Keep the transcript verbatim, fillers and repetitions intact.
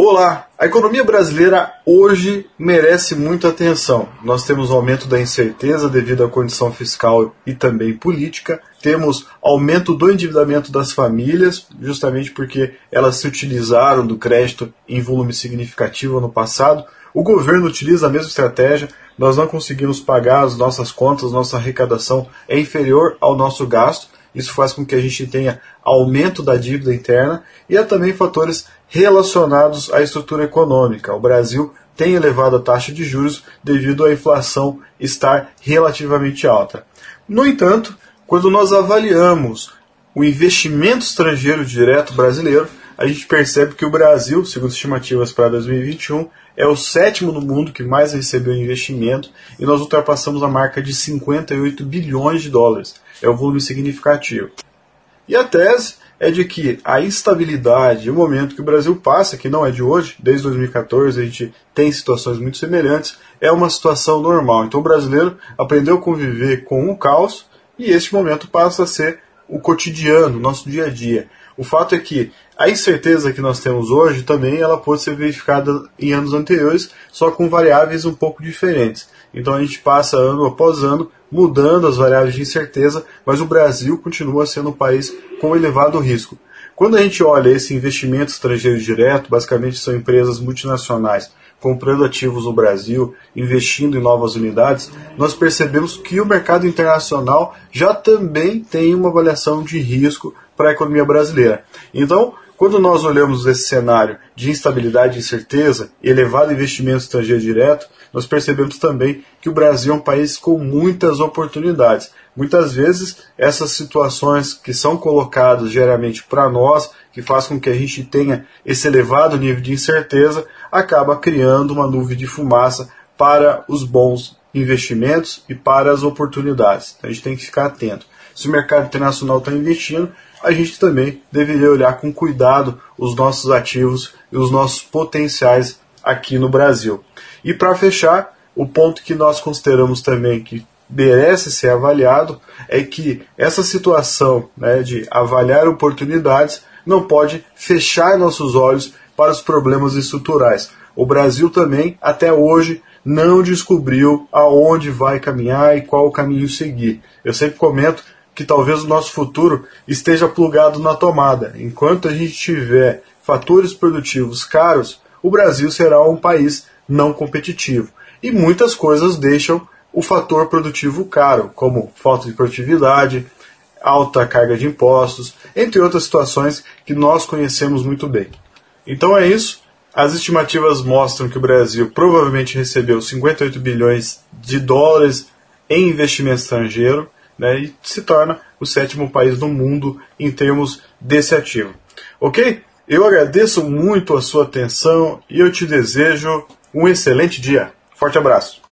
Olá! A economia brasileira hoje merece muita atenção. Nós temos aumento da incerteza devido à condição fiscal e também política. Temos aumento do endividamento das famílias, justamente porque elas se utilizaram do crédito em volume significativo no passado. O governo utiliza a mesma estratégia, nós não conseguimos pagar as nossas contas, nossa arrecadação é inferior ao nosso gasto. Isso faz com que a gente tenha aumento da dívida interna e há também fatores relacionados à estrutura econômica. O Brasil tem elevado a taxa de juros devido à inflação estar relativamente alta. No entanto, quando nós avaliamos o investimento estrangeiro direto brasileiro, a gente percebe que o Brasil, segundo estimativas para dois mil e vinte e um, é o sétimo no mundo que mais recebeu investimento e nós ultrapassamos a marca de cinquenta e oito bilhões de dólares. É um volume significativo. E a tese é de que a instabilidade e o momento que o Brasil passa, que não é de hoje, desde dois mil e quatorze a gente tem situações muito semelhantes, é uma situação normal. Então o brasileiro aprendeu a conviver com o caos e este momento passa a ser o cotidiano, o nosso dia a dia. O fato é que a incerteza que nós temos hoje também ela pode ser verificada em anos anteriores, só com variáveis um pouco diferentes. Então a gente passa ano após ano mudando as variáveis de incerteza, mas o Brasil continua sendo um país com elevado risco. Quando a gente olha esse investimento estrangeiro direto, basicamente são empresas multinacionais comprando ativos no Brasil, investindo em novas unidades, nós percebemos que o mercado internacional já também tem uma avaliação de risco para a economia brasileira. Então, quando nós olhamos esse cenário de instabilidade e incerteza e elevado investimento estrangeiro direto, nós percebemos também que o Brasil é um país com muitas oportunidades. Muitas vezes, essas situações que são colocadas diariamente para nós, que faz com que a gente tenha esse elevado nível de incerteza, acaba criando uma nuvem de fumaça para os bons investimentos e para as oportunidades. Então, a gente tem que ficar atento. Se o mercado internacional está investindo, a gente também deveria olhar com cuidado os nossos ativos e os nossos potenciais aqui no Brasil. E para fechar, o ponto que nós consideramos também que merece ser avaliado é que essa situação, né, de avaliar oportunidades não pode fechar nossos olhos para os problemas estruturais. O Brasil também, até hoje, não descobriu aonde vai caminhar e qual o caminho seguir. Eu sempre comento que talvez o nosso futuro esteja plugado na tomada. Enquanto a gente tiver fatores produtivos caros, o Brasil será um país não competitivo. E muitas coisas deixam o fator produtivo caro, como falta de produtividade, alta carga de impostos, entre outras situações que nós conhecemos muito bem. Então é isso. As estimativas mostram que o Brasil provavelmente recebeu cinquenta e oito bilhões de dólares em investimento estrangeiro, né, e se torna o sétimo país do mundo em termos desse ativo. Ok? Eu agradeço muito a sua atenção e eu te desejo um excelente dia. Forte abraço!